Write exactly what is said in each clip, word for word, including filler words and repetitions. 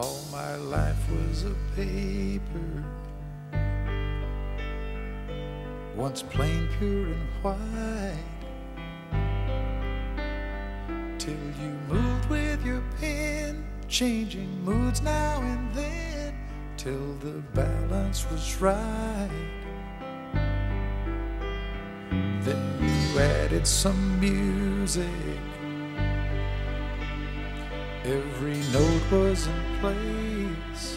All my life was a paper, once plain, pure and white, till you moved with your pen, changing moods now and then, till the balance was right. Then you added some music, every note was in place,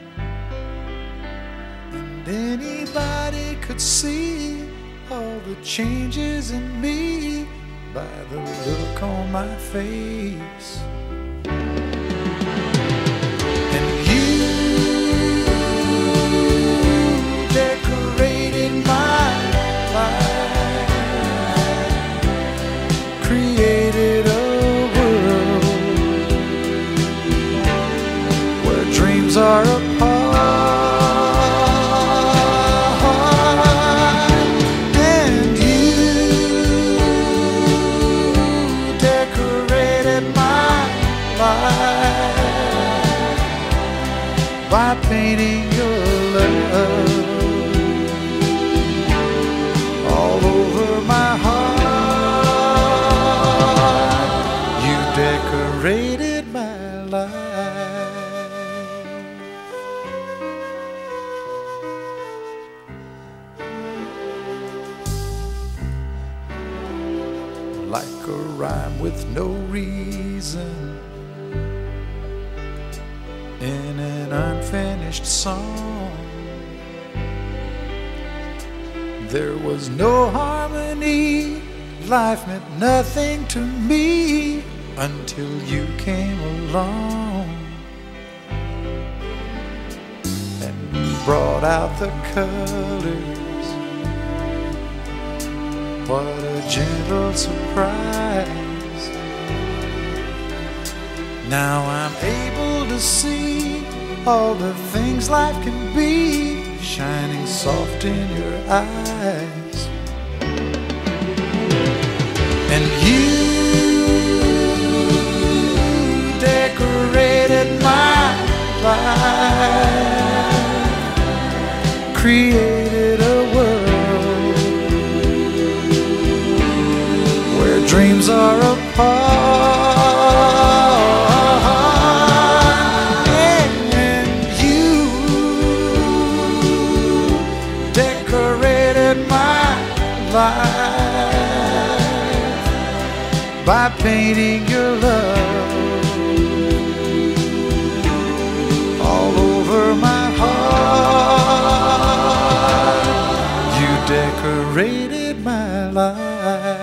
and anybody could see all the changes in me by the look on my face. And you decorated my life, created a dreams are apart, and you decorated my life by painting your love all over my heart. You decorated my life. Like a rhyme with no reason in an unfinished song, there was no harmony, life meant nothing to me until you came along and brought out the colors. What a gentle surprise. Now I'm able to see all the things life can be, shining soft in your eyes. And you decorated my life, created a world dreams are apart, and you decorated my life by painting your love all over my heart. You decorated my life.